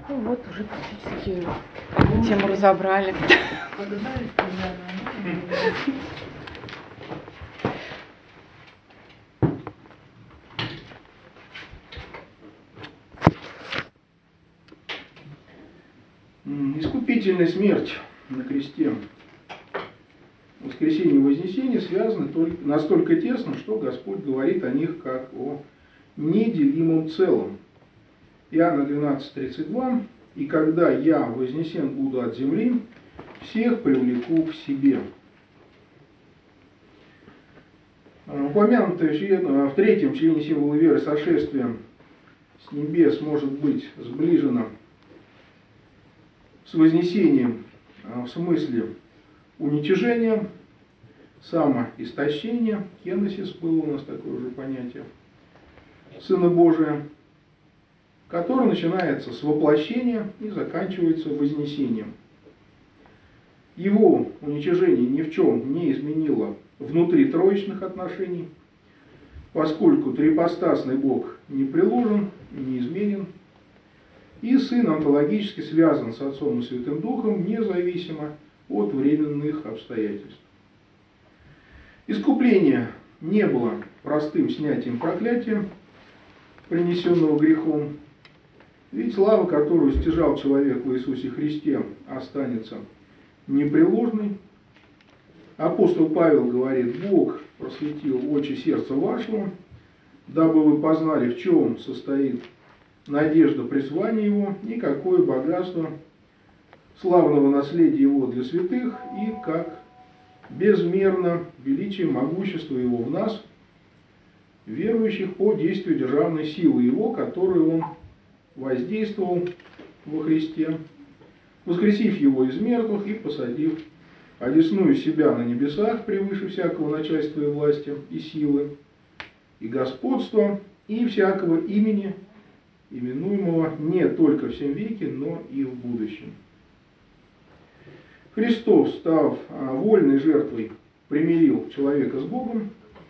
Ну вот, уже практически тему разобрали. Искупительная смерть на кресте, воскресение и вознесение связаны настолько тесно, что Господь говорит о них как о неделимом целом. Иоанна 12:32. «И когда я вознесен буду от земли, всех привлеку к себе». Упомянутое в третьем члене символа веры сошествие с небес может быть сближено с вознесением в смысле уничижения, самоистощения, кеносис было у нас такое же понятие, Сына Божия, который начинается с воплощения и заканчивается вознесением. Его уничижение ни в чем не изменило внутри троичных отношений, поскольку трипостасный Бог не приложен, неизменен, и Сын онтологически связан с Отцом и Святым Духом, независимо от временных обстоятельств. Искупление не было простым снятием проклятия, принесенного грехом, ведь слава, которую стяжал человек в Иисусе Христе, останется непреложной. Апостол Павел говорит: «Бог просветил очи сердца вашего, дабы вы познали, в чем состоит надежда призвания Его и какое богатство славного наследия Его для святых, и как безмерно величие могущества Его в нас, верующих, по действию державной силы Его, которую Он воздействовал во Христе, воскресив Его из мертвых и посадив одесную себя на небесах превыше всякого начальства и власти, и силы, и господства, и всякого имени, именуемого не только в сем веке, но и в будущем». Христос, став вольной жертвой, примирил человека с Богом.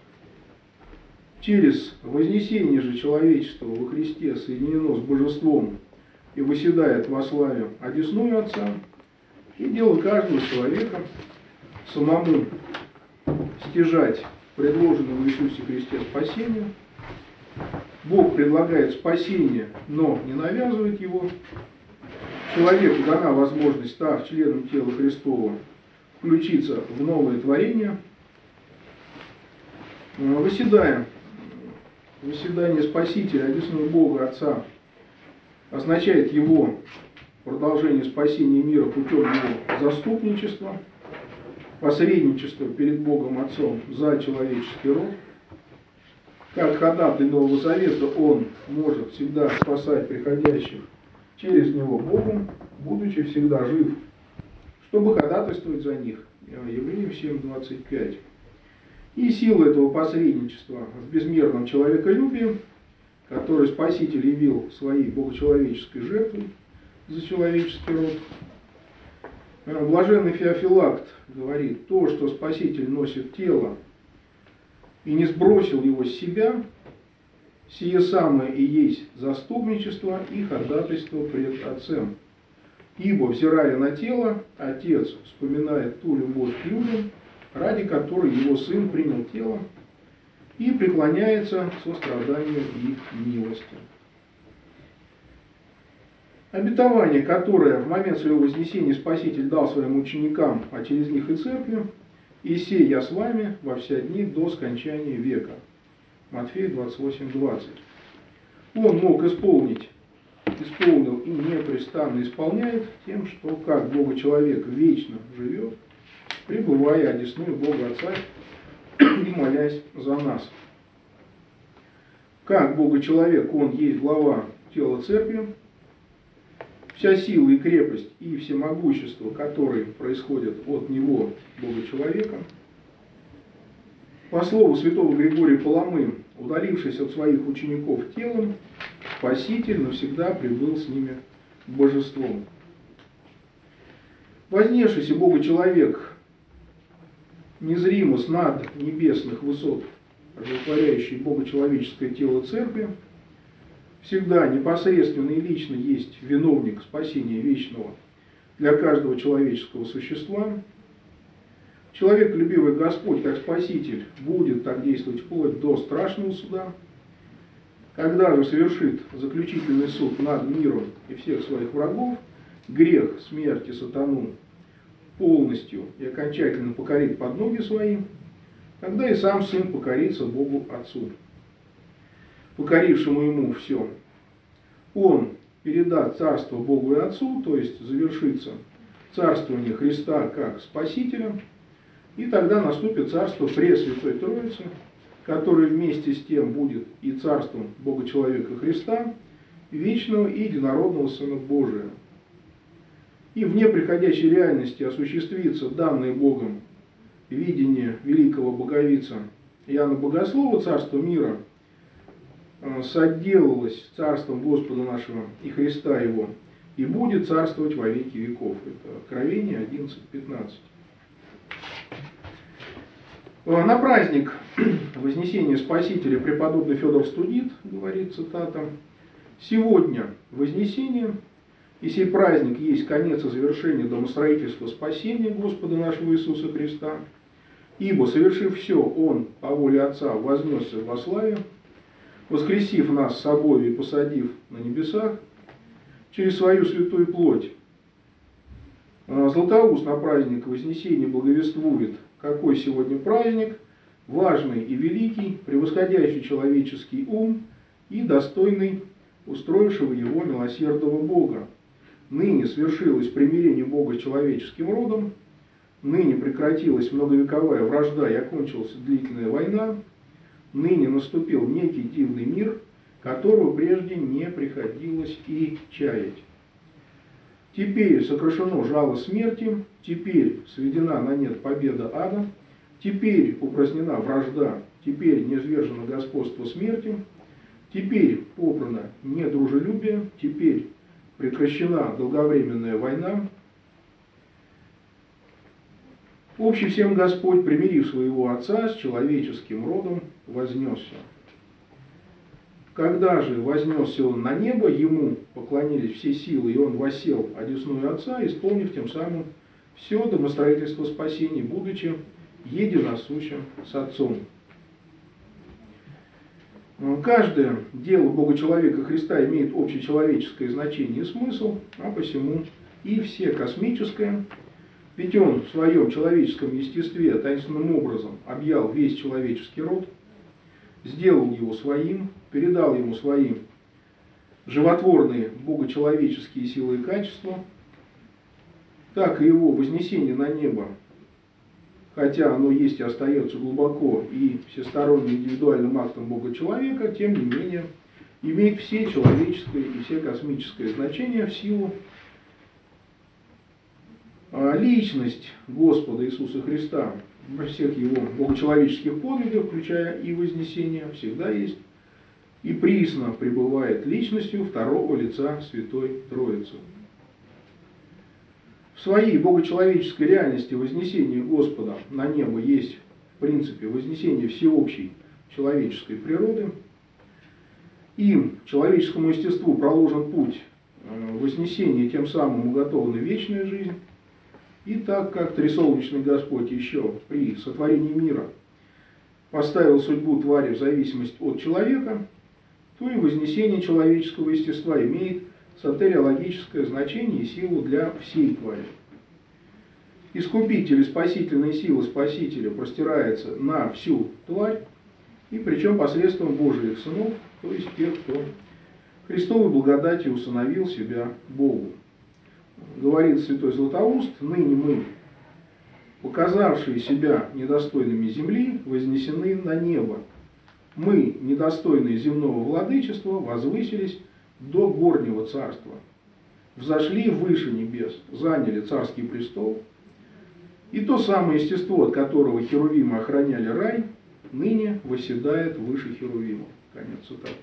Через вознесение же человечества во Христе соединено с Божеством и восседает во славе одесную Отца, и дело каждого человека самому стяжать предложенное в Иисусе Христе спасение. Бог предлагает спасение, но не навязывает его. Человеку дана возможность, став членом тела Христова, включиться в новое творение. Восседание Спасителя, одесную Бога Отца, означает его продолжение спасения мира путем его заступничества, посредничества перед Богом Отцом за человеческий род. Как ходатай Нового Завета он может всегда спасать приходящих через него Богу, будучи всегда жив, чтобы ходатайствовать за них. Евреям 7:25. И сила этого посредничества в безмерном человеколюбии, который Спаситель явил своей богочеловеческой жертвой за человеческий род. Блаженный Феофилакт говорит: то, что Спаситель носит тело и не сбросил его с себя, сие самое и есть заступничество и ходатайство пред Отцем. Ибо, взирая на тело, Отец вспоминает ту любовь к людям, ради которой его Сын принял тело, и преклоняется к состраданию и милости. Обетование, которое в момент своего вознесения Спаситель дал своим ученикам, а через них и церкви: «И сей я с вами во все дни до скончания века». Матфея 28:20. Он мог исполнил и непрестанно исполняет тем, что как Бога-человек вечно живет, пребывая одесную Бога Отца и молясь за нас. Как Бога-человек он есть глава тела церкви. Вся сила и крепость и всемогущество, которые происходят от него, Бога-человека. По слову святого Григория Паламы, удалившись от своих учеников телом, Спаситель навсегда пребыл с ними божеством. Вознесшийся Бога-человек незримо с над небесных высот, оживотворяющий богочеловеческое тело церкви, всегда непосредственно и лично есть виновник спасения вечного для каждого человеческого существа. Человеколюбивый Господь, как Спаситель, будет так действовать вплоть до страшного суда. Когда же совершит заключительный суд над миром и всех своих врагов, грех, смерть и сатану полностью и окончательно покорит под ноги свои, тогда и сам Сын покорится Богу Отцу, покорившему Ему все. Он передаст царство Богу и Отцу, то есть завершится царствование Христа как Спасителя, и тогда наступит царство Пресвятой Троицы, которое вместе с тем будет и царством Бога-человека Христа, вечного и единородного Сына Божия. И в неприходящей реальности осуществится данное Богом видение великого боговица Иоанна Богослова, царство мира соотделалось царством Господа нашего и Христа Его, и будет царствовать во веки веков. Это Откровение 11:15. На праздник Вознесения Спасителя преподобный Федор Студит говорит, цитата: «Сегодня Вознесение, и сей праздник есть конец и завершение домостроительства спасения Господа нашего Иисуса Христа, ибо, совершив все, Он по воле Отца вознесся во славе, воскресив нас с собою и посадив на небесах через свою святую плоть». Златоуст на праздник Вознесения благовествует, какой сегодня праздник, важный и великий, превосходящий человеческий ум и достойный устроившего его милосердного Бога. Ныне свершилось примирение Бога с человеческим родом, ныне прекратилась многовековая вражда и окончилась длительная война, ныне наступил некий дивный мир, которого прежде не приходилось и чаять. Теперь сокращено жало смерти, теперь сведена на нет победа ада, теперь упразднена вражда, теперь низвержено господство смерти, теперь попрано недружелюбие, теперь прекращена долговременная война. Общий всем Господь, примирив своего Отца с человеческим родом, вознесся. Когда же вознесся Он на небо, Ему поклонились все силы, и Он воссел одесную Отца, исполнив тем самым все домостроительство спасения, будучи единосущим с Отцом. Каждое дело Бога-человека Христа имеет общечеловеческое значение и смысл, а посему и все космическое, ведь Он в своем человеческом естестве таинственным образом объял весь человеческий род, сделал его своим, передал ему свои животворные богочеловеческие силы и качества, так и его вознесение на небо, хотя оно есть и остается глубоко и всесторонне индивидуальным актом Бога-человека, тем не менее имеет все человеческое и все космическое значение в силу личность Господа Иисуса Христа во всех его богочеловеческих подвигах, включая и вознесение, всегда есть и присно пребывает личностью второго лица Святой Троицы. В своей богочеловеческой реальности вознесение Господа на небо есть, в принципе, вознесение всеобщей человеческой природы. Им, человеческому естеству, проложен путь вознесения, тем самым уготована вечная жизнь. И так как Трисолнечный Господь еще при сотворении мира поставил судьбу твари в зависимость от человека, то и вознесение человеческого естества имеет сотериологическое значение и силу для всей твари. Искупитель и спасительная сила Спасителя простирается на всю тварь, и причем посредством Божиих сынов, то есть тех, кто Христовой благодатью усыновил себя Богу. Говорит святой Златоуст: ныне мы, показавшие себя недостойными земли, вознесены на небо. Мы, недостойные земного владычества, возвысились до горнего царства, взошли выше небес, заняли царский престол, и то самое естество, от которого херувимы охраняли рай, ныне восседает выше херувимов. Конец цитаты.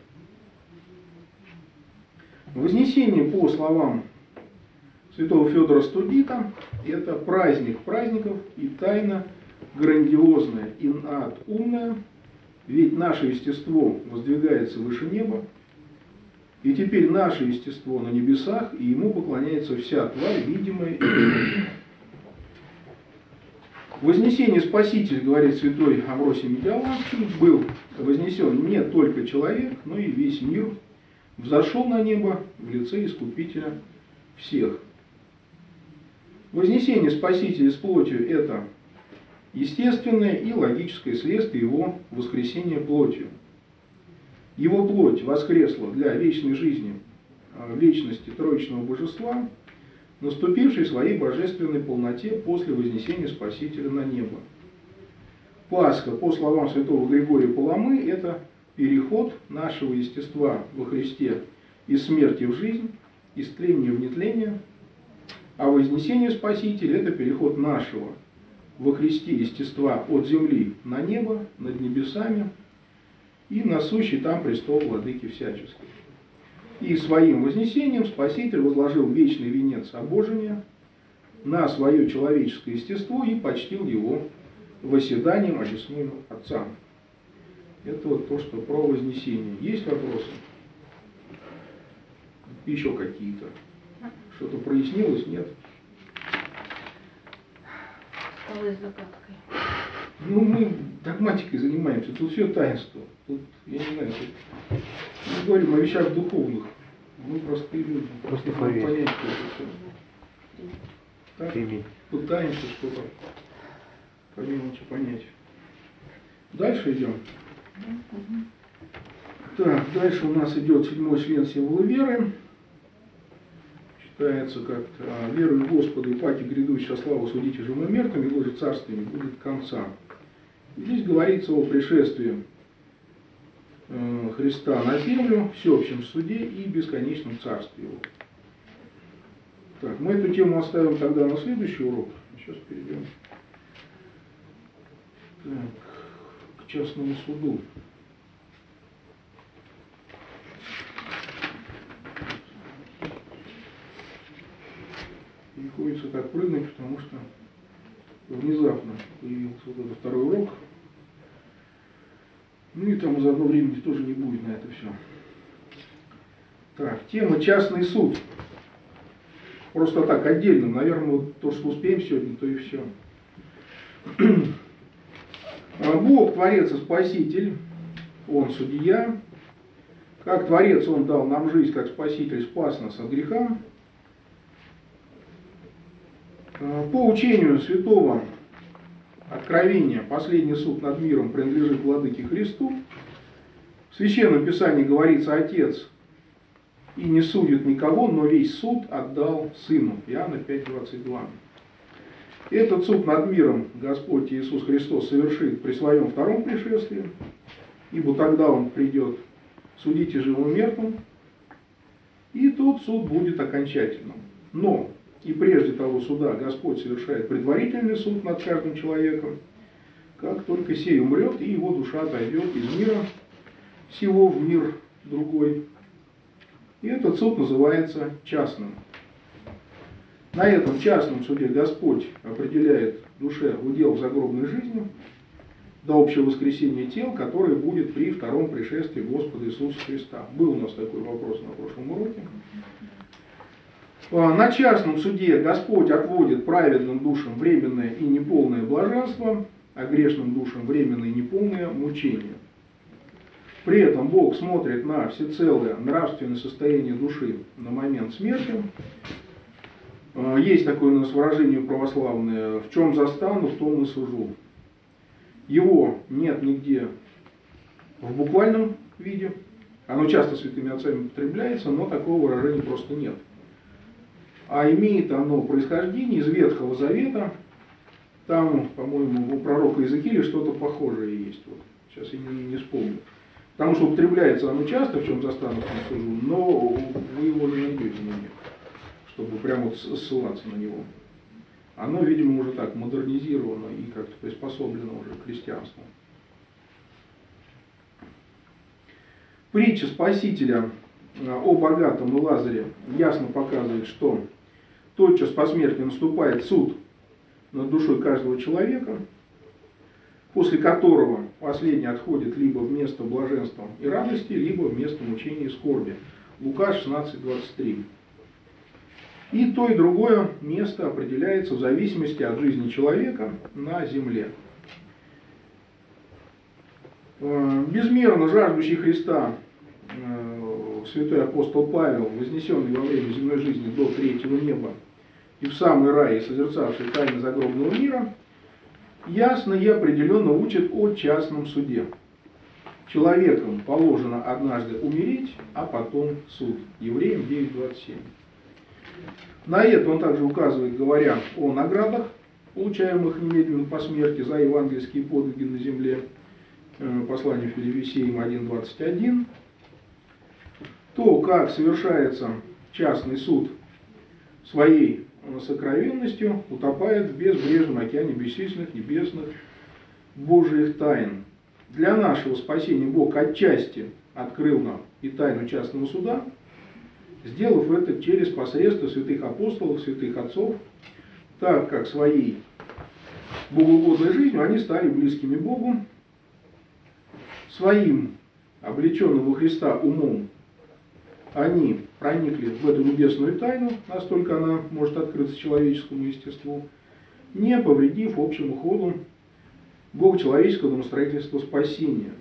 Вознесение, по словам святого Федора Студита, это праздник праздников и тайна грандиозная и надумная, ведь наше естество воздвигается выше неба, И теперь наше естество на небесах, и ему поклоняется вся тварь, видимая и невидимая. Вознесение Спасителя, говорит святой Амвросий Медиаланский, был вознесен не только человек, но и весь мир, взошел на небо в лице Искупителя всех. Вознесение Спасителя с плотью – это естественное и логическое следствие его воскресения плотью. Его плоть воскресла для вечной жизни, вечности Троичного Божества, наступившей в своей божественной полноте после вознесения Спасителя на небо. Пасха, по словам святого Григория Паламы, это переход нашего естества во Христе из смерти в жизнь, из тления в нетление, а вознесение Спасителя – это переход нашего во Христе естества от земли на небо, над небесами, и на сущий там престол Владыки всяческих. И своим вознесением Спаситель возложил вечный венец обожения на свое человеческое естество и почтил его восседанием одесную Отца. Это вот то, что про вознесение. Есть вопросы? Еще какие-то? Что-то прояснилось? Нет? Стало загадкой. Ну, мы догматикой занимаемся, тут все таинство. Тут, я не знаю, тут мы говорим о вещах духовных. Мы простые люди. Просто понять, поверь. что это все. Так, Прими. пытаемся что-то по мелочи понять. Дальше идем. Так, дальше у нас идет 7-й член символа веры. Читается как-то: «Верую в Господа и паки грядущего славу судите живым и мертвым, его же царствие не будет конца». И здесь говорится о пришествии Христа на землю, всеобщем суде и бесконечном царстве его. Так, мы эту тему оставим тогда на следующий урок. Сейчас перейдем к частному суду. Приходится так прыгнуть, потому что внезапно появился вот этот второй урок. Ну и там заодно времени тоже не будет на это все. Так, тема частный суд. Просто так, отдельно. Наверное, вот то, что успеем сегодня, то и все. Бог, Творец и Спаситель, Он судья. Как Творец Он дал нам жизнь, как Спаситель спас нас от греха. По учению святого Откровения, последний суд над миром принадлежит Владыке Христу. В Священном Писании говорится: Отец и не судит никого, но весь суд отдал Сыну. Иоанна 5:22. Этот суд над миром Господь Иисус Христос совершит при своем втором пришествии, ибо тогда Он придет судить и живым и мертвым, и тот суд будет окончательным. Но и прежде того суда Господь совершает предварительный суд над каждым человеком, как только сей умрет, и его душа отойдет из мира сего в мир другой. И этот суд называется частным. На этом частном суде Господь определяет душе удел в загробной жизни до общего воскресения тел, которое будет при втором пришествии Господа Иисуса Христа. Был у нас такой вопрос на прошлом уроке. На частном суде Господь отводит праведным душам временное и неполное блаженство, а грешным душам временное и неполное мучение. При этом Бог смотрит на всецелое нравственное состояние души на момент смерти. Есть такое у нас выражение православное: в чем застану, в том и сужу. Его нет нигде в буквальном виде. Оно часто святыми отцами употребляется, но такого выражения просто нет. А имеет оно происхождение из Ветхого Завета. Там, по-моему, у пророка Иезекииля что-то похожее есть. Вот. Сейчас я не вспомню. Потому что употребляется оно часто, в чем застану, в том сужу, но вы его не найдете нигде, чтобы прямо вот ссылаться на него. Оно, видимо, уже так модернизировано и как-то приспособлено уже к христианству. Притча Спасителя о богатом и Лазаре ясно показывает, что тотчас по смерти наступает суд над душой каждого человека, после которого последний отходит либо в место блаженства и радости, либо в место мучения и скорби. Лука 16:23. И то, и другое место определяется в зависимости от жизни человека на земле. Безмерно жаждущий Христа святой апостол Павел, вознесенный во время земной жизни до третьего неба и в самый рай, и созерцавший тайны загробного мира, ясно и определенно учит о частном суде. Человеком положено однажды умереть, а потом суд. Евреям 9:27. На это он также указывает, говоря о наградах, получаемых немедленно по смерти за евангельские подвиги на земле, послание Филиппийцам 1:21. То, как совершается частный суд своей сокровенностью, утопает в безбрежном океане бесчисленных небесных Божьих тайн. Для нашего спасения Бог отчасти открыл нам и тайну частного суда, сделав это через посредство святых апостолов, святых отцов, так как своей богоугодной жизнью они стали близкими Богу, своим облеченным во Христа умом они проникли в эту небесную тайну, настолько она может открыться человеческому естеству, не повредив общему ходу богочеловеческого домостроительства спасения.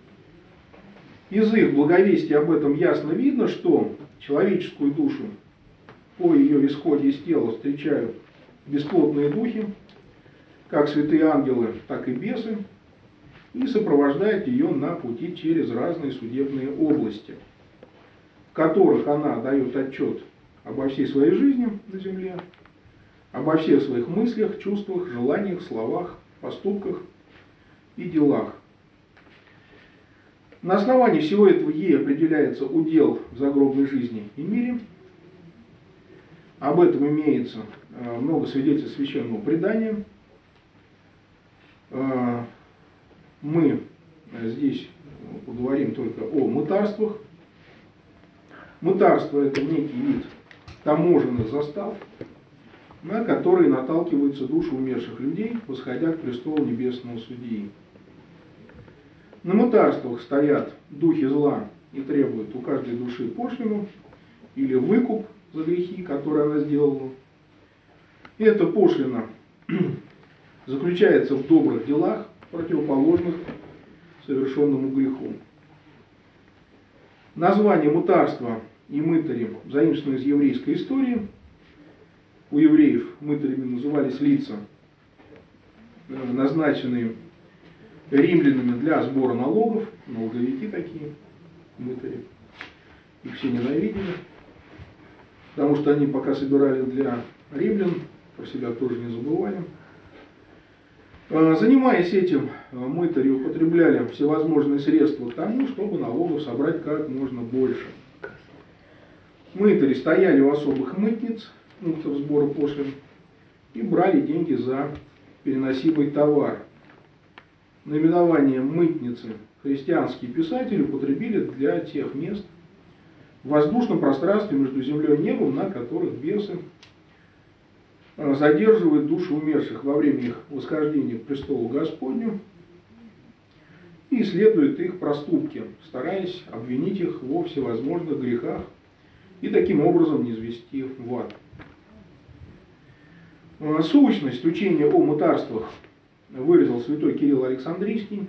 Из их благовестия об этом ясно видно, что человеческую душу по ее исходе из тела встречают бесплотные духи, как святые ангелы, так и бесы, и сопровождают ее на пути через разные судебные области, в которых она дает отчет обо всей своей жизни на земле, обо всех своих мыслях, чувствах, желаниях, словах, поступках и делах. На основании всего этого ей определяется удел в загробной жизни и мире. Об этом имеется много свидетельств священного предания. Мы здесь поговорим только о мытарствах. Мытарство – это некий вид таможенных застав, на которые наталкиваются души умерших людей, восходя к престолу небесного судьи. На мытарствах стоят духи зла и требуют у каждой души пошлину или выкуп за грехи, которые она сделала. И эта пошлина заключается в добрых делах, противоположных совершенному греху. Название мытарства и мытари заимствовано из еврейской истории. У евреев мытарями назывались лица, назначенные римлянами для сбора налогов, налоговики такие, мытари. Их все ненавидели, потому что они пока собирали для римлян, про себя тоже не забывали. Занимаясь этим, мытари употребляли всевозможные средства к тому, чтобы налогов собрать как можно больше. Мытари стояли у особых мытниц, пунктов сбора пошлин, и брали деньги за переносимый товар. Наименование мытницы христианские писатели употребили для тех мест в воздушном пространстве между землей и небом, на которых бесы задерживают души умерших во время их восхождения к престолу Господню и исследуют их проступки, стараясь обвинить их во всевозможных грехах и таким образом низвести в ад. Сущность учения о мытарствах выразил святой Кирилл Александрийский,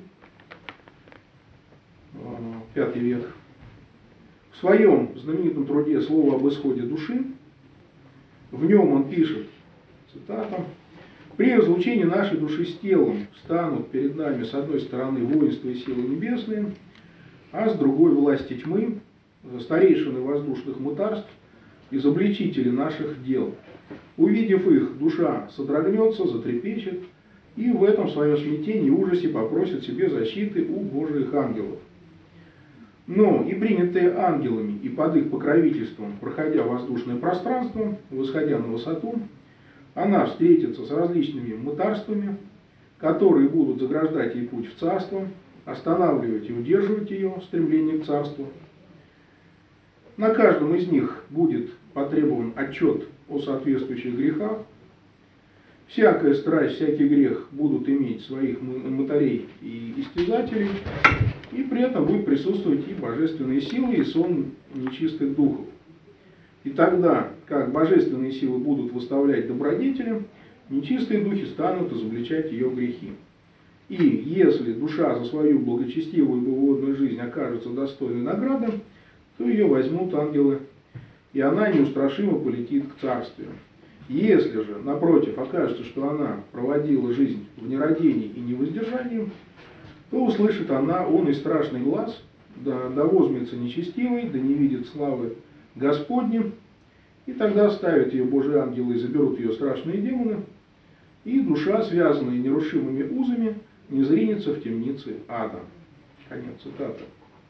V век. В своем знаменитом труде «Слово об исходе души» в нем он пишет, цитата: «При разлучении нашей души с телом станут перед нами с одной стороны воинства и силы небесные, а с другой власти тьмы, старейшины воздушных мытарств, изобличители наших дел. Увидев их, душа содрогнется, затрепещет, и в этом своем смятении и ужасе попросит себе защиты у Божьих ангелов. Но и принятые ангелами и под их покровительством, проходя воздушное пространство, восходя на высоту, она встретится с различными мытарствами, которые будут заграждать ей путь в царство, останавливать и удерживать ее стремление к царству. На каждом из них будет потребован отчет о соответствующих грехах, Всякая страсть, всякий грех будут иметь своих мытарей и истязателей, и при этом будет присутствовать и божественные силы, и сон нечистых духов. И тогда, как божественные силы будут выставлять добродетели, нечистые духи станут изобличать ее грехи. И если душа за свою благочестивую богоугодную жизнь окажется достойной награды, то ее возьмут ангелы, и она неустрашимо полетит к царствию. Если же, напротив, окажется, что она проводила жизнь в нерадении и невоздержании, то услышит она он и страшный глас, да возьмется нечестивый, да не видит славы Господни, и тогда оставят ее Божьи ангелы и заберут ее страшные демоны, и душа, связанная нерушимыми узами, не зринется в темнице ада. Конец цитаты.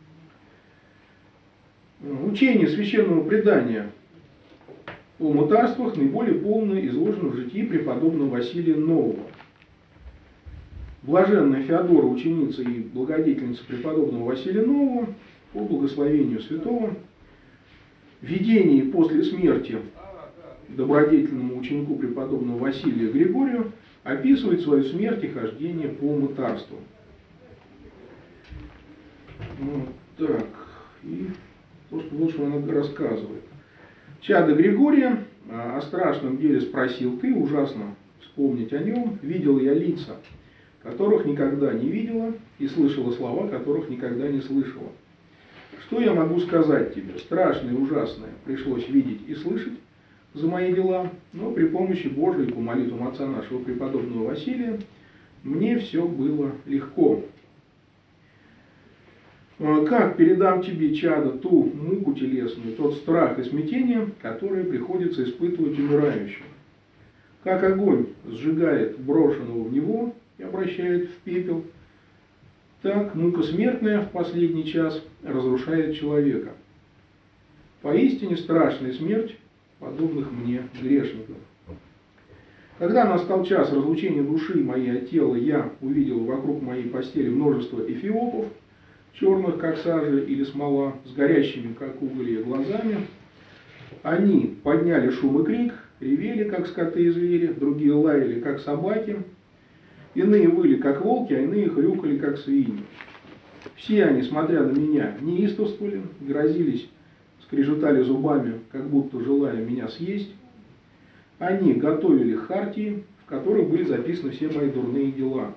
Учение священного предания о мытарствах наиболее полно изложено в житии преподобного Василия Нового. Блаженная Феодора, ученица и благодетельница преподобного Василия Нового, по благословению святого, в видении после смерти добродетельному ученику преподобного Василия Григорию описывает свою смерть и хождение по мытарству. Так, и вот что она рассказывает. Чадо Григория о страшном деле спросил ты, ужасно вспомнить о нем. Видел я лица, которых никогда не видела, и слышала слова, которых никогда не слышала. Что я могу сказать тебе? Страшное и ужасное пришлось видеть и слышать за мои дела, но при помощи Божией, по молитвам отца нашего преподобного Василия, мне все было легко. Как передам тебе, чадо, ту муку телесную, тот страх и смятение, которые приходится испытывать умирающим? Как огонь сжигает брошенного в него и обращает в пепел, так мука смертная в последний час разрушает человека. Поистине страшная смерть подобных мне грешников. Когда настал час разлучения души моей от тела, я увидел вокруг моей постели множество эфиопов, черных, как сажа или смола, с горящими, как уголья, глазами. Они подняли шум и крик, ревели, как скоты и звери, другие лаяли, как собаки, иные выли, как волки, а иные хрюкали, как свиньи. Все они, смотря на меня, неистовствовали, грозились, скрежетали зубами, как будто желая меня съесть. Они готовили хартии, в которых были записаны все мои дурные дела.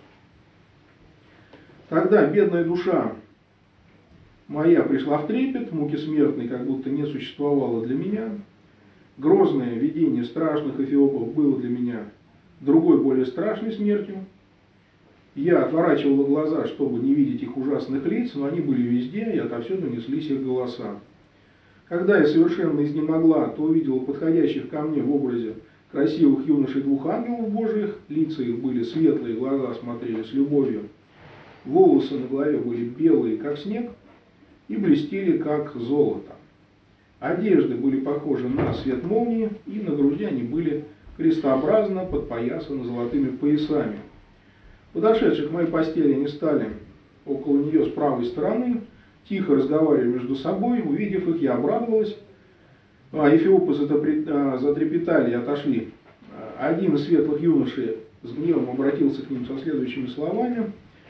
Тогда бедная душа моя пришла в трепет, муки смертной как будто не существовало для меня. Грозное видение страшных эфиопов было для меня другой, более страшной смертью. Я отворачивал глаза, чтобы не видеть их ужасных лиц, но они были везде, и отовсюду неслись их голоса. Когда я совершенно изнемогла, то увидела подходящих ко мне в образе красивых юношей двух ангелов Божиих. Лица их были светлые, глаза смотрели с любовью. Волосы на голове были белые, как снег, и блестели, как золото. Одежды были похожи на свет молнии, и на груди они были крестообразно подпоясаны золотыми поясами. Подошедшие к моей постели, они стали около нее с правой стороны, тихо разговаривали между собой. Увидев их, я обрадовалась. Эфиопы затрепетали и отошли. Один из светлых юношей с гневом обратился к ним со следующими словами.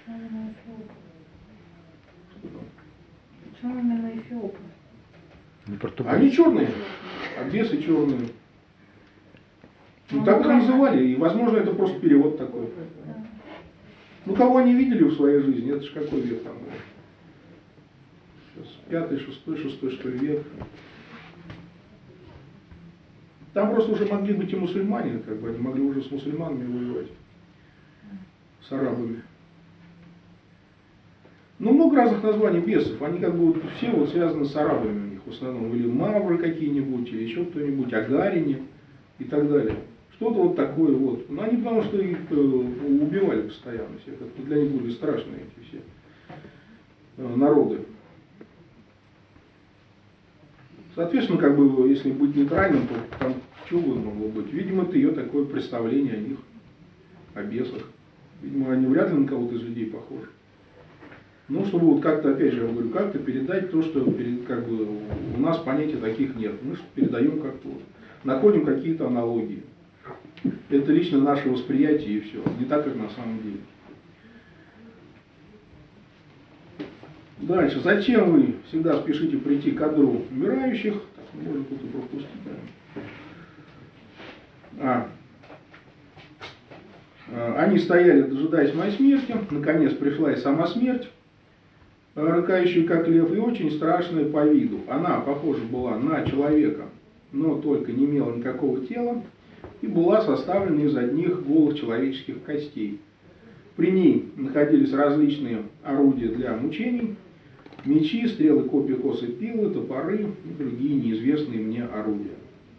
Почему именно эфиопы? Они черные, а бесы черные. Ну, так их называли, и, возможно, это просто перевод такой. Ну, кого они видели в своей жизни, это же какой век там был? Сейчас 5-й, 6-й, что ли, век. Там просто уже могли быть и мусульмане, как бы, они могли уже с мусульманами воевать, с арабами. Ну, много разных названий бесов, они как бы вот все вот связаны с арабами у них в основном, или мавры какие-нибудь, или еще кто-нибудь, агарине и так далее. Что-то вот такое вот. Но они потому что их убивали постоянно всех, это для них были страшные эти все народы. Соответственно, как бы, если быть нейтральным, то там что могло быть? Видимо, это ее такое представление о них, о бесах. Видимо, они вряд ли на кого-то из людей похожи. Ну, чтобы вот как-то, опять же, я говорю, как-то передать то, что как бы, у нас понятий таких нет. Мы передаем как-то, вот, находим какие-то аналогии. Это лично наше восприятие и все. Не так, как на самом деле. Дальше. Зачем вы всегда спешите прийти к адру умирающих? Так, можно тут и пропустить, наверное. Они стояли, дожидаясь моей смерти. Наконец пришла и сама смерть, рыкающая как лев, и очень страшная по виду. Она похожа была на человека, но только не имела никакого тела и была составлена из одних голых человеческих костей. При ней находились различные орудия для мучений: мечи, стрелы, копья, косы, пилы, топоры и другие неизвестные мне орудия.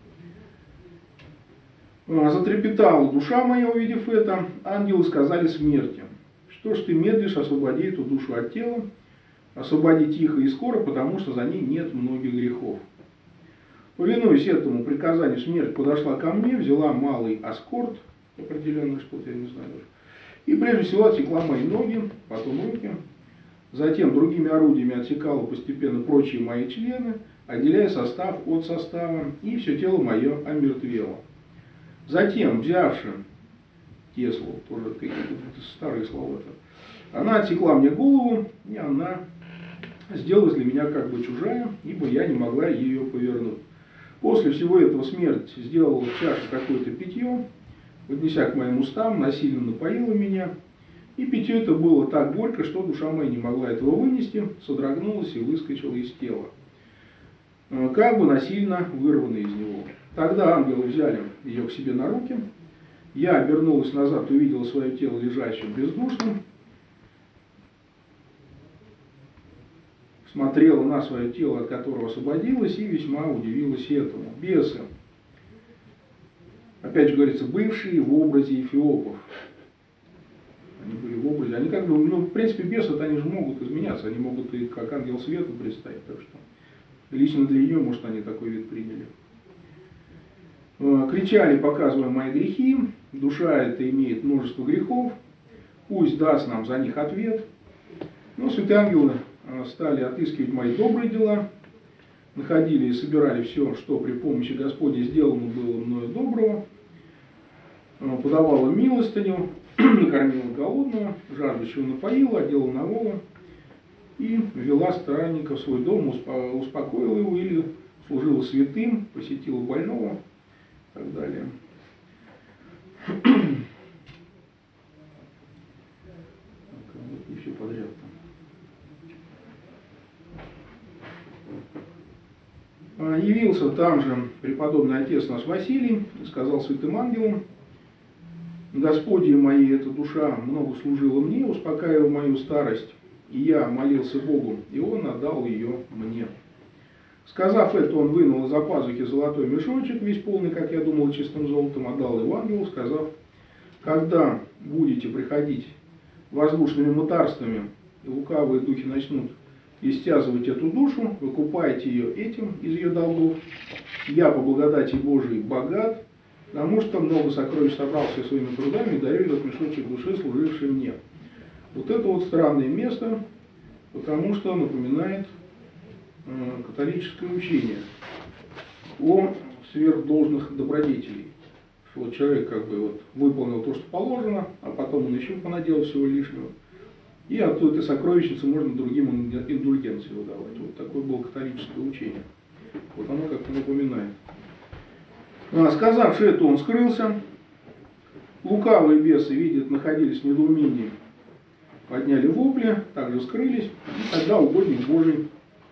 Затрепетала душа моя, увидев это. Ангелы сказали смерти: что ж ты медлишь, освободи эту душу от тела, освободи тихо и скоро, потому что за ней нет многих грехов. Повинуясь этому приказанию, смерть подошла ко мне, взяла малый аскорд, определенное что-то, я не знаю даже, и прежде всего отсекла мои ноги, потом руки, затем другими орудиями отсекала постепенно прочие мои члены, отделяя состав от состава, и все тело мое омертвело. Затем, взявши Теслу, тоже какие-то старые слова, она отсекла мне голову, и она сделалась для меня как бы чужая, ибо я не могла ее повернуть. После всего этого смерть сделала в чашу какое-то питье, поднеся к моим устам, насильно напоила меня, и питье это было так горько, что душа моя не могла этого вынести, содрогнулась и выскочила из тела, как бы насильно вырванная из него. Тогда ангелы взяли ее к себе на руки. Я обернулась назад, увидела свое тело лежащим бездушным, смотрела на свое тело, от которого освободилась, и весьма удивилась этому. Бесы, опять же говорится, бывшие в образе эфиопов. Они были в образе, они как бы, в принципе, бесы, они же могут изменяться, они могут и как ангел света предстать, так что лично для нее, может, они такой вид приняли. Кричали, показывая мои грехи: душа эта имеет множество грехов, пусть даст нам за них ответ. Но святые ангелы стали отыскивать мои добрые дела, находили и собирали все, что при помощи Господней сделано было мною доброго, подавала милостыню, накормила голодного, жаждущего напоила, одела нового и вела странника в свой дом, успокоила его или служила святым, посетила больного и так далее. Не все подряд. Явился там же преподобный отец наш Василий и сказал святым ангелам: Господи моей, эта душа много служила мне, успокаивала мою старость, и я молился Богу, и Он отдал ее мне. Сказав это, он вынул из-за пазухи золотой мешочек, весь полный, как я думал, чистым золотом, отдал его ангелу, сказав: когда будете приходить воздушными мытарствами, и лукавые духи начнут истязывать эту душу, выкупайте ее этим из ее долгов. Я по благодати Божией богат, потому что много сокровищ собрал все своими трудами и дарю этот мешочек душе, служившей мне. Вот это вот странное место, потому что напоминает католическое учение о сверхдолжных добродетелей. Что вот человек как бы вот выполнил то, что положено, а потом он еще понаделал всего лишнего. И от этой сокровищницы можно другим индульгенции выдавать. Вот такое было католическое учение. Вот оно как-то напоминает. Сказавши это, он скрылся. Лукавые бесы, видят, находились в недоумении, подняли вопли, также скрылись. И тогда угодник Божий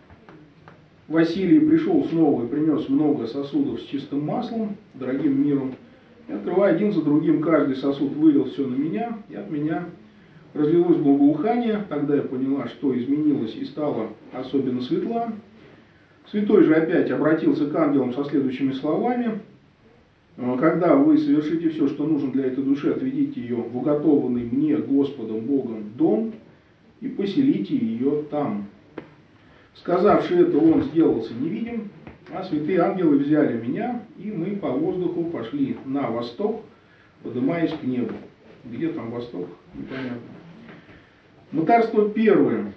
Василий пришел снова и принес много сосудов с чистым маслом, дорогим миром. И, открывая один за другим, каждый сосуд вылил все на меня, и от меня разлилось благоухание. Тогда я поняла, что изменилось и стало особенно светла. Святой же опять обратился к ангелам со следующими словами: когда вы совершите все, что нужно для этой души, отведите ее в уготованный мне Господом Богом дом и поселите ее там. Сказавши это, он сделался невидим, а святые ангелы взяли меня, и мы по воздуху пошли на восток, поднимаясь к небу. Где там восток, непонятно. Мытарство первое.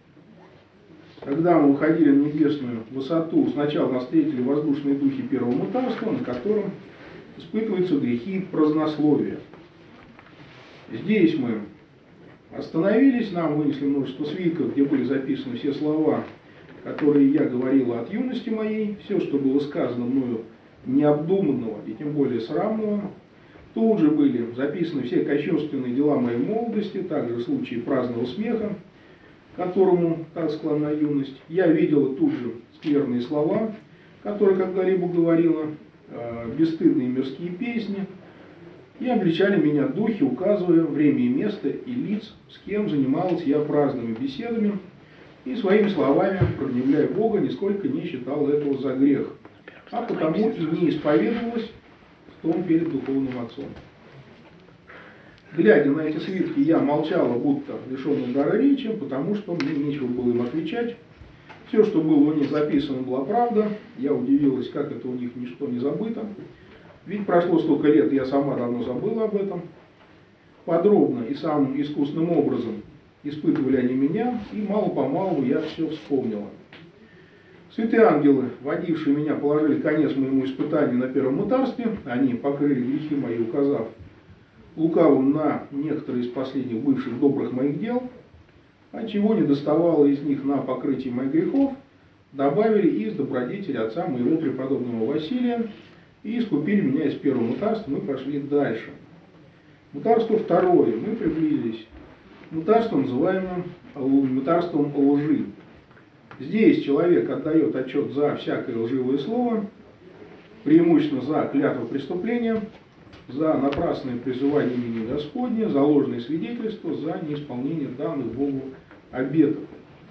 Когда мы уходили на небесную высоту, сначала нас встретили воздушные духи первого мытарства, на котором испытываются грехи празднословия. Здесь мы остановились, нам вынесли множество свитков, где были записаны все слова, которые я говорил от юности моей, все, что было сказано мною необдуманного и тем более срамного. Тут же были записаны все кощунственные дела моей молодости, также случаи праздного смеха, которому так склонна юность. Я видела тут же скверные слова, которые когда-либо говорила, бесстыдные мирские песни, и обличали меня духи, указывая время и место и лиц, с кем занималась я праздными беседами, и своими словами, прогневляя Бога, нисколько не считал этого за грех, а потому и не исповедовалась в том перед духовным отцом. Глядя на эти свитки, я молчала, будто лишенный дара речи, потому что мне нечего было им отвечать. Все, что было у них записано, была правда. Я удивилась, как это у них ничто не забыто. Ведь прошло столько лет, и я сама давно забыла об этом. Подробно и самым искусным образом испытывали они меня, и мало-помалу я все вспомнила. Святые ангелы, водившие меня, положили конец моему испытанию на первом мытарстве. Они покрыли грехи мои, указав лукавым на некоторые из последних бывших добрых моих дел, а чего не доставало из них на покрытие моих грехов, добавили из добродетели отца моего преподобного Василия и искупили меня из первого мытарства. Мы пошли дальше. Мытарство второе. Мы приблизились к мытарству, называемым мытарством лжи. Здесь человек отдает отчет за всякое лживое слово, преимущественно за клятву преступления, за напрасное призывание имени Господня, за ложное свидетельство, за неисполнение данных Богу обетов,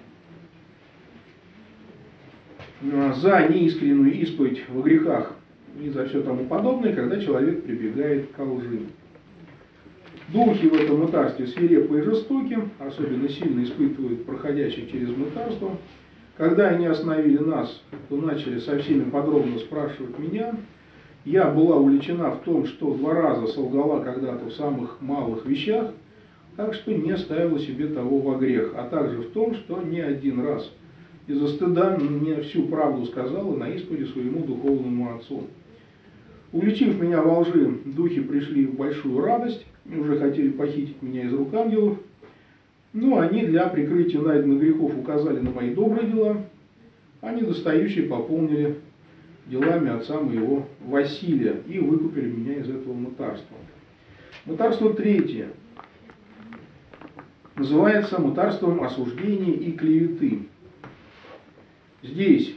за неискреннюю исповедь во грехах и за все тому подобное, когда человек прибегает к лжи. Духи в этом мытарстве свирепые и жестоки, особенно сильно испытывают проходящих через мытарство. Когда они остановили нас, то начали со всеми подробно спрашивать меня. Я была увлечена в том, что 2 раза солгала когда-то в самых малых вещах, так что не ставила себе того во грех, а также в том, что не 1 раз из-за стыда не всю правду сказала на исповеди своему духовному отцу. Увлечив меня во лжи, духи пришли в большую радость и уже хотели похитить меня из рук ангелов, но они для прикрытия найденных грехов указали на мои добрые дела, а недостающие пополнили делами отца моего Василия и выкупили меня из этого мытарства. Мытарство третье называется мытарством осуждения и клеветы. Здесь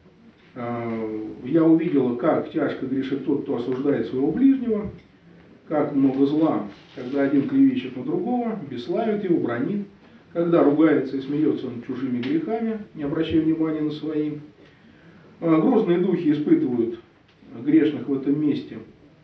я увидела, как тяжко грешит тот, кто осуждает своего ближнего, как много зла, когда один клевещет на другого, бесславит его, бранит, когда ругается и смеется над чужими грехами, не обращая внимания на свои. Грозные духи испытывают грешных в этом месте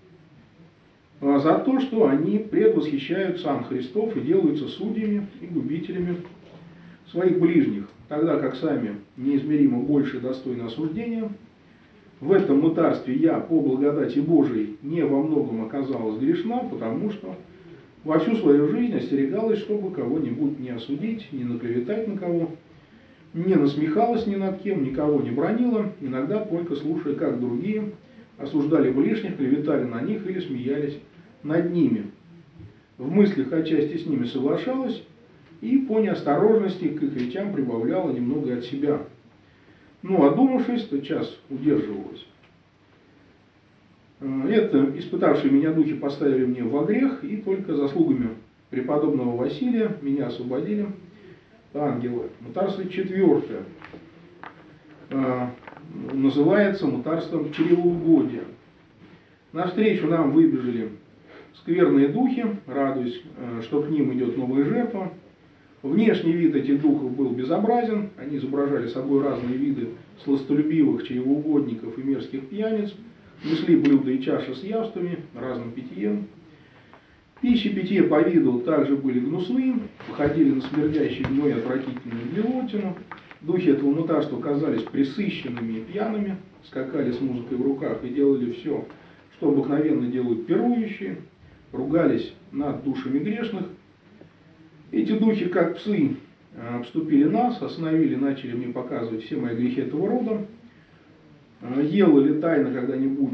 за то, что они предвосхищают сан Христов и делаются судьями и губителями своих ближних, тогда как сами неизмеримо больше достойны осуждения. В этом мытарстве я, по благодати Божией, не во многом оказалась грешна, потому что во всю свою жизнь остерегалась, чтобы кого-нибудь не осудить, не наклеветать на кого, не насмехалась ни над кем, никого не бранила, иногда только слушая, как другие осуждали ближних, клеветали на них или смеялись над ними. В мыслях отчасти с ними соглашалась и по неосторожности к их речам прибавляла немного от себя. Ну, одумавшись, тотчас удерживалась. Это испытавшие меня духи поставили мне во грех, и только заслугами преподобного Василия меня освободили ангелы. Мытарство четвертое называется мытарством чревоугодия. Навстречу нам выбежали скверные духи, радуясь, что к ним идет новая жертва. Внешний вид этих духов был безобразен, они изображали собой разные виды сластолюбивых чревоугодников и мерзких пьяниц, несли блюда и чаши с явствами, разным питьем. Пища и питье по виду также были гнусны, походили на смердящий гной отвратительную блевотину. Духи этого мытарства казались пресыщенными и пьяными, скакали с музыкой в руках и делали все, что обыкновенно делают пирующие, ругались над душами грешных. Эти духи, как псы, обступили нас, остановили, начали мне показывать все мои грехи этого рода. Ела ли тайно когда-нибудь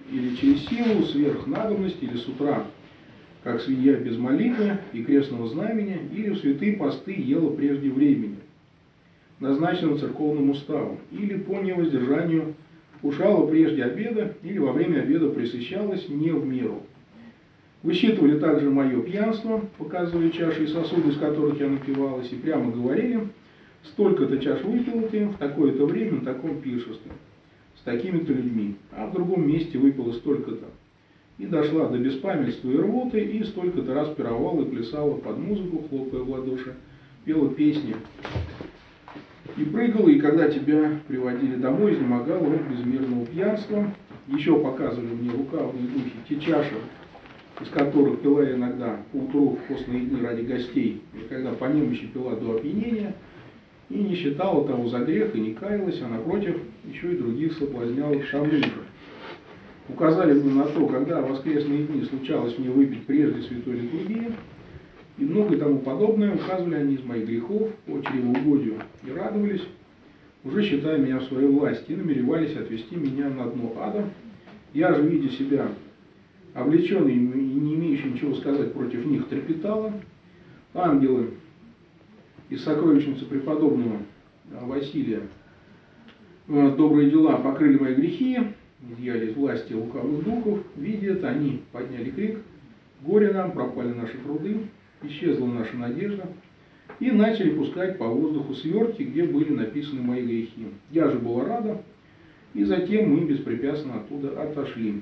или через силу, сверхнадобность, или с утра, как свинья без молитвы и крестного знамения, или в святые посты ела прежде времени, назначенного церковным уставом, или по невоздержанию кушала прежде обеда, или во время обеда пресыщалась не в меру. Высчитывали также мое пьянство, показывая чаши и сосуды, из которых я напивалась, и прямо говорили: столько-то чаш выпил ты в такое-то время на таком пиршестве, с такими-то людьми, а в другом месте выпила столько-то. И дошла до беспамятства и рвоты, и столько-то раз пировала и плясала под музыку, хлопая в ладоши, пела песни. И прыгала, и когда тебя приводили домой, изнемогала от безмерного пьянства. Еще показывали мне лукавые духи те чаши, из которых пила я иногда поутру в постные дни ради гостей, и когда по немощи пила до опьянения, и не считала того за грех, и не каялась, а напротив, еще и других соблазняла к тому же. Указали мне на то, когда в воскресные дни случалось мне выпить прежде святой литургии, и многое тому подобное. Указывали они из моих грехов по чревоугодию и радовались, уже считая меня в своей власти, и намеревались отвести меня на дно ада. Я же, видя себя облеченный и не имеющий ничего сказать против них, трепетала. Ангелы из сокровищницы преподобного Василия добрые дела покрыли мои грехи, изъяли из власти лукавых духов. Видя это, они подняли крик: горе нам, пропали наши труды, исчезла наша надежда, и начали пускать по воздуху свертки, где были написаны мои грехи. Я же была рада, и затем мы беспрепятственно оттуда отошли.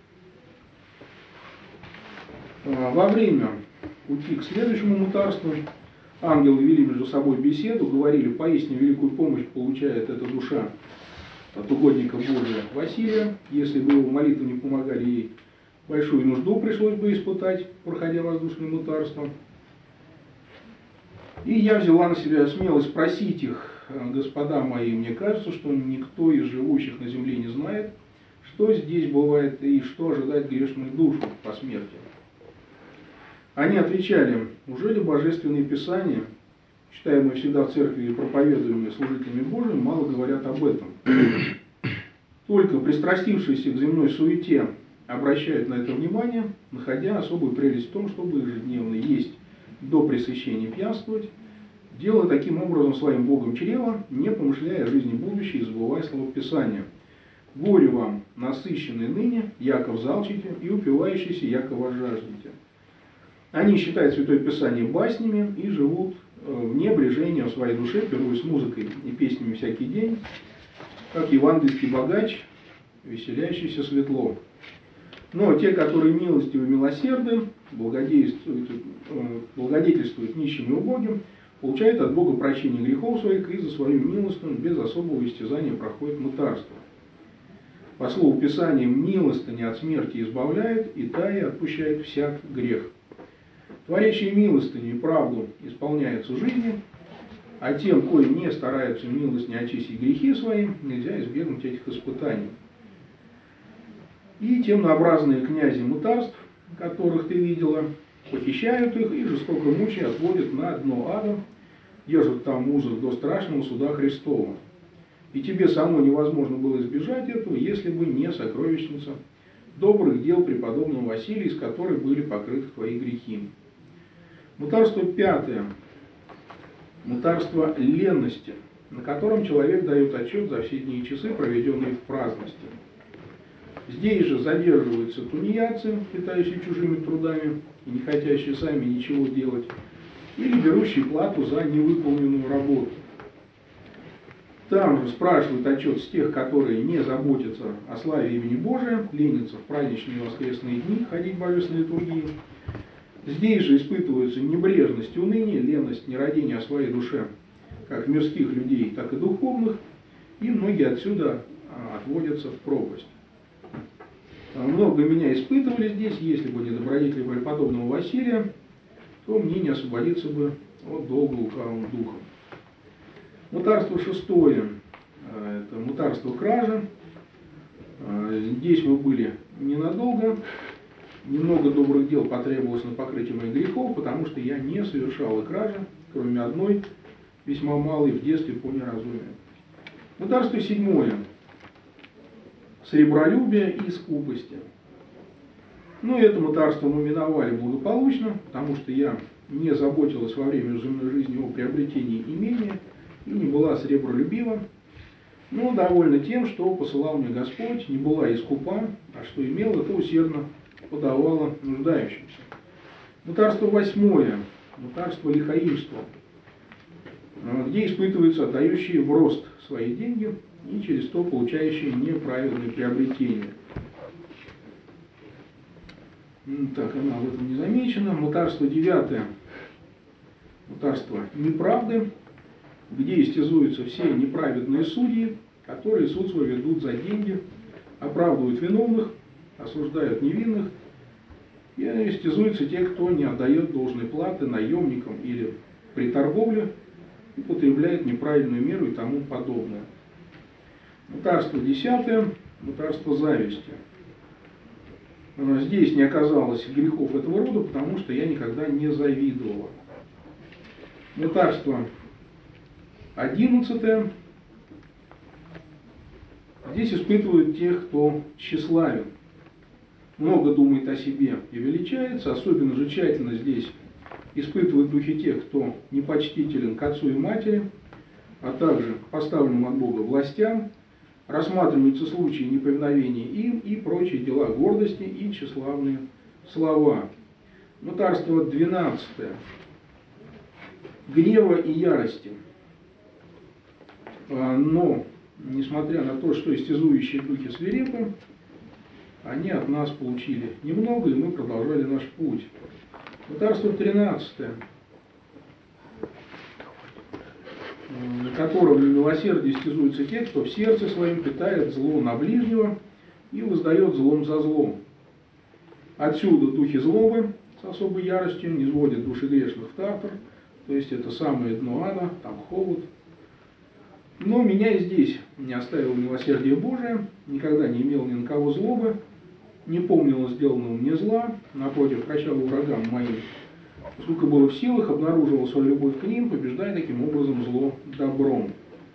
Во время пути к следующему мытарству ангелы вели между собой беседу, говорили: поистине великую помощь получает эта душа от угодника Божия Василия. Если бы его молитвы не помогали ей, большую нужду пришлось бы испытать, проходя воздушное мытарство. И я взяла на себя смелость спросить их: господа мои, мне кажется, что никто из живущих на земле не знает, что здесь бывает и что ожидает грешную душу по смерти. Они отвечали: уже ли божественные писания, читаемые всегда в церкви и проповедуемые служителями Божьими, мало говорят об этом. Только пристрастившиеся к земной суете обращают на это внимание, находя особую прелесть в том, чтобы ежедневно есть до пресыщения, пьянствовать, делая таким образом своим Богом чрево, не помышляя о жизни будущей и забывая слова Писания. Горе вам, насыщенные ныне, яко взалчите, и упивающиеся, яко возжаждете. Они считают Святое Писание баснями и живут в небрежении о своей душе, пируя с музыкой и песнями всякий день, как евангельский богач, веселящийся светло. Но те, которые милостивы и милосерды, благодетельствуют нищим и убогим, получают от Бога прощение грехов своих и за свою милостыню без особого истязания проходят мытарство. По слову Писания, милостыня от смерти избавляет, и тая отпущает всяк грех. Творящие милостыню и правду исполняются в жизни, а тем, кои не стараются милостью очистить грехи свои, нельзя избегнуть этих испытаний. И темнообразные князи мытарств, которых ты видела, похищают их и жестоко мучая отводят на дно ада, держат там в узах до страшного суда Христова. И тебе самой невозможно было избежать этого, если бы не сокровищница добрых дел преподобного Василия, из которой были покрыты твои грехи. Мытарство пятое. Мытарство ленности, на котором человек дает отчет за все дни и часы, проведенные в праздности. Здесь же задерживаются тунеядцы, питающие чужими трудами и не хотящие сами ничего делать, или берущие плату за невыполненную работу. Там же спрашивают отчет с тех, которые не заботятся о славе имени Божия, ленятся в праздничные и воскресные дни ходить в божественной литургии. Здесь же испытываются небрежность и уныние, леность, нерадение о своей душе, как мирских людей, так и духовных, и многие отсюда отводятся в пропасть. Много меня испытывали здесь, если бы не добродетели преподобного Василия, то мне не освободиться бы от долга лукавым духом. Мытарство шестое, это мытарство кражи. Здесь мы были ненадолго. Немного добрых дел потребовалось на покрытие моих грехов, потому что я не совершал и кражи, кроме одной, весьма малой, в детстве по неразумию. Мытарство седьмое. сребролюбия и скупости. Но это мытарство мы миновали благополучно, потому что я не заботилась во время земной жизни о приобретении имения и не была сребролюбива, но довольна тем, что посылал мне Господь, не была и скупа, а что имела, то усердно подавала нуждающимся. Мытарство 8, мытарство лихаимства, где испытываются отдающие в рост свои деньги и через то получающие неправедные приобретения. Так, она в этом не замечена. Мытарство 9, мытарство неправды, где истязуются все неправедные судьи, которые суд свой ведут за деньги, оправдывают виновных, осуждают невинных, и истязуются те, кто не отдает должной платы наемникам или при торговле употребляет неправильную меру и тому подобное. Мытарство 10, мытарство зависти. Здесь не оказалось грехов этого рода, потому что я никогда не завидовала. Мытарство 11. Здесь испытывают тех, кто тщеславен, много думает о себе и величается. Особенно же тщательно здесь испытывают духи тех, кто непочтителен к отцу и матери, а также к поставленным от Бога властям. Рассматриваются случаи неповиновения им и прочие дела гордости и тщеславные слова. Мытарство 12. Гнева и ярости. Но, несмотря на то, что истязующие духи свирепы, они от нас получили немного, и мы продолжали наш путь. Мытарство 13. На котором немилосердие истязуются те, кто в сердце своем питает зло на ближнего и воздает злом за злом. Отсюда духи злобы с особой яростью низводят души грешных в Тартар, то есть это самое дно ада, там холод. Но меня и здесь не оставило милосердие Божие, никогда не имел ни на кого злобы, не помнил сделанного мне зла, напротив, прощал врагам моим. Сколько было в силах, обнаруживал свою любовь к ним, побеждая таким образом зло добром.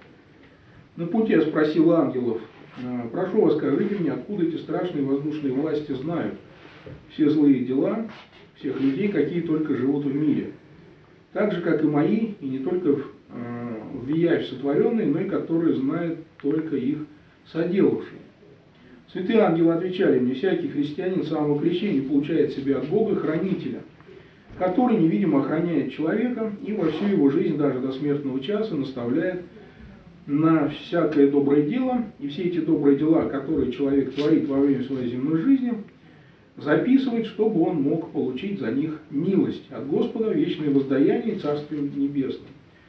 На пути я спросил ангелов: прошу вас, скажите мне, откуда эти страшные воздушные власти знают все злые дела всех людей, какие только живут в мире, так же, как и мои, и не только в явь сотворенные, но и которые знают только их соделавшие. Святые ангелы отвечали мне: всякий христианин с самого крещения получает себе от Бога хранителя, который невидимо охраняет человека и во всю его жизнь, даже до смертного часа, наставляет на всякое доброе дело. И все эти добрые дела, которые человек творит во время своей земной жизни, записывает, чтобы он мог получить за них милость от Господа, вечное воздаяние и Царствие Небесное.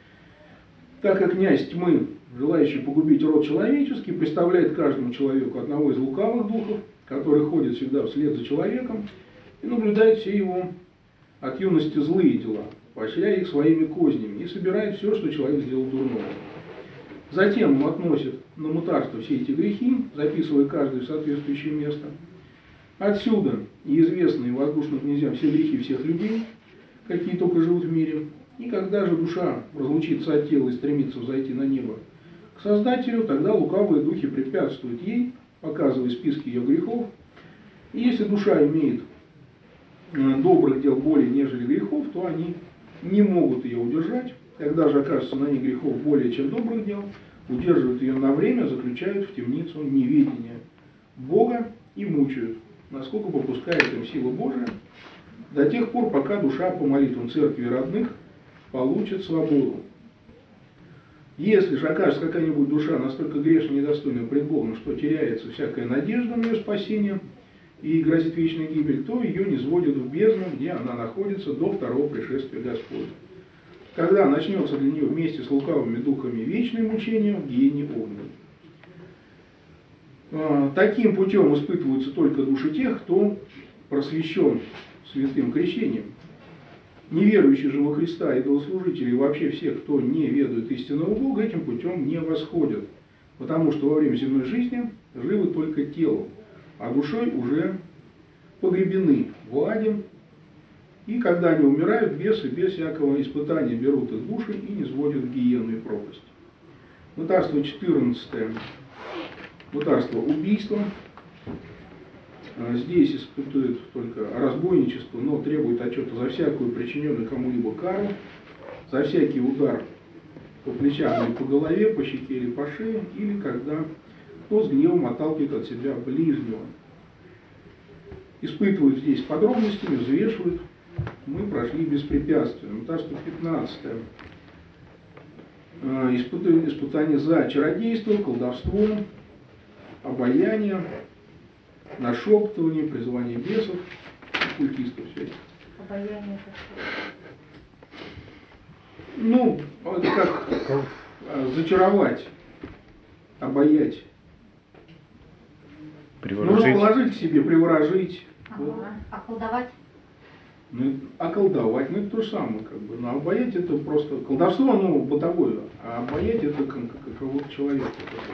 Так как князь тьмы, желающий погубить род человеческий, представляет каждому человеку одного из лукавых духов, который ходит всегда вслед за человеком и наблюдает все его от юности злые дела, поощряя их своими кознями, и собирает все, что человек сделал дурного. Затем он относит на мытарство все эти грехи, записывая каждый в соответствующее место. Отсюда и известные воздушным князьям все грехи всех людей, какие только живут в мире. И когда же душа разлучится от тела и стремится взойти на небо к Создателю, тогда лукавые духи препятствуют ей, показывая списки ее грехов. И если душа имеет добрых дел более, нежели грехов, то они не могут ее удержать. Когда же окажется на ней грехов более, чем добрых дел, удерживают ее на время, заключают в темницу неведения Бога и мучают, насколько попускает им сила Божия, до тех пор, пока душа по молитвам церкви и родных получит свободу. Если же окажется какая-нибудь душа настолько грешно недостойна пред Богом, что теряется всякая надежда на ее спасение и грозит вечная гибель, то ее низводят в бездну, где она находится до второго пришествия Господня, когда начнется для нее вместе с лукавыми духами вечное мучение в гиене огненной. Таким путем испытываются только души тех, кто просвещен святым крещением. Неверующие же во Христа, идолослужители и вообще всех, кто не ведает истинного Бога, этим путем не восходят, потому что во время земной жизни живы только телом, а душой уже погребены в аде, и когда они умирают, бесы без всякого испытания берут их души и низводят в гиенную пропасть. Мытарство 14. Мытарство убийства. Здесь испытывает только разбойничество, но требует отчета за всякую причиненную кому-либо кару, за всякий удар по плечам или по голове, по щеке или по шее, или когда кто с гневом отталкивает от себя ближнего. Испытывают здесь подробностями, взвешивают. Мы прошли беспрепятственно. Мытарство 15. Испытание за чародейство, колдовство, обаяние, нашептывание, призывание бесов, культистов всяких. Обаяние это Ну, это как зачаровать, обаять. Ну, расположить к себе, приворожить. Вот. околдовать? Ну, околдовать, ну это то же самое, как бы. Но обаять это просто колдовство, ну, бытовое, а обаять это какого-то человека.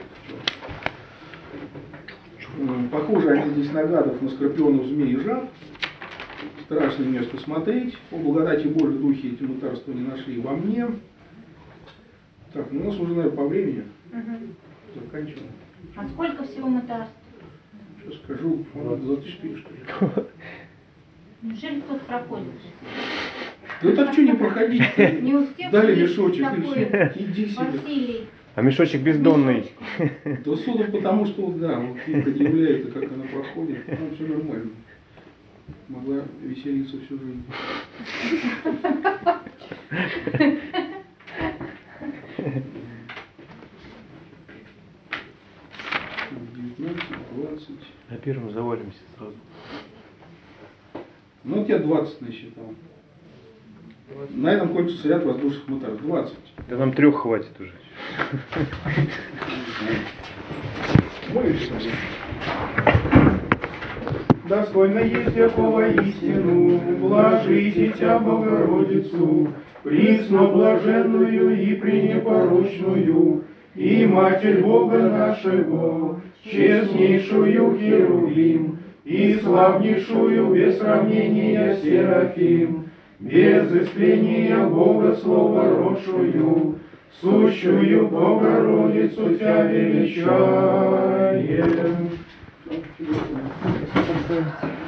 Похоже они здесь на гадов, на скорпионов, змей и жаб. Страшное место смотреть. По благодати Божьей духи эти мытарства не нашли во мне. Так, ну у нас уже, наверное, по времени. Заканчиваем. А сколько всего мытарств? Сейчас скажу, 24 что ли. Неужели кто-то проходит? Ну так что не проходить? Не успев Дали мешочек и такой все. Иди себе. Василий. А мешочек бездонный. Да судя по тому, что да, вот ей предъявляют, и как она проходит, там все нормально. Могла веселиться всю жизнь. 19, 20. На первом завалимся сразу. Ну, вот я 20 насчитал. На этом кончится ряд воздушных мытарств. 20. Да нам 3 хватит уже. Молишься? Достойно есть якого истину, блажите Тя, Богородицу, пресноблаженную и пренепорочную, и Матерь Бога нашего, честнейшую Херувим, и славнейшую без сравнения Серафим, без искления Бога Слова родшую, сущую Богородицу Тя величаем.